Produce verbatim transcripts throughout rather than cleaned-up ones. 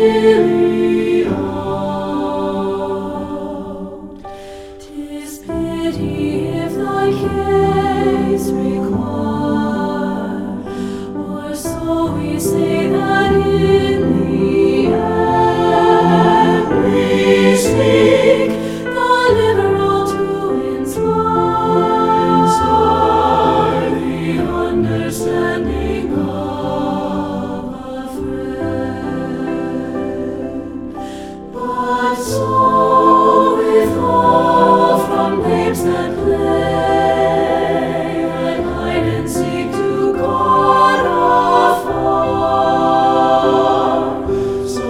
really out. 'Tis pity if thy case require, or so we say that in the end we speak the literal to inspire the understanding of a friend. But so withal from babes that play and hide and seek to God afar, so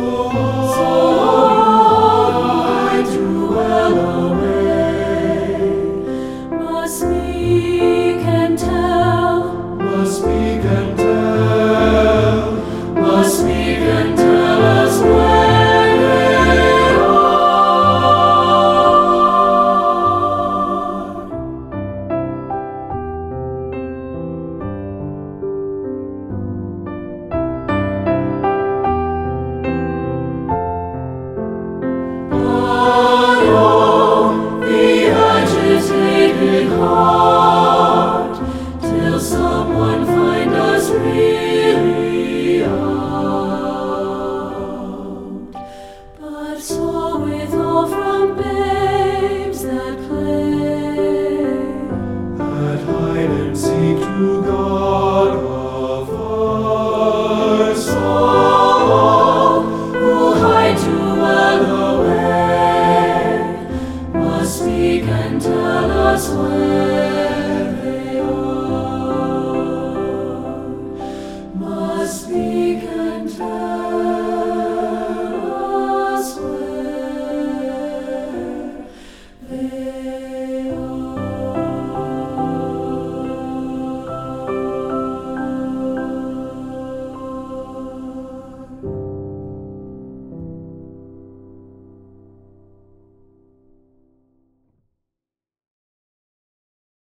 I to well away must speak and tell, must speak and tell, must speak and tell us where they are. But oh, the agitated heart, till someone find us really out.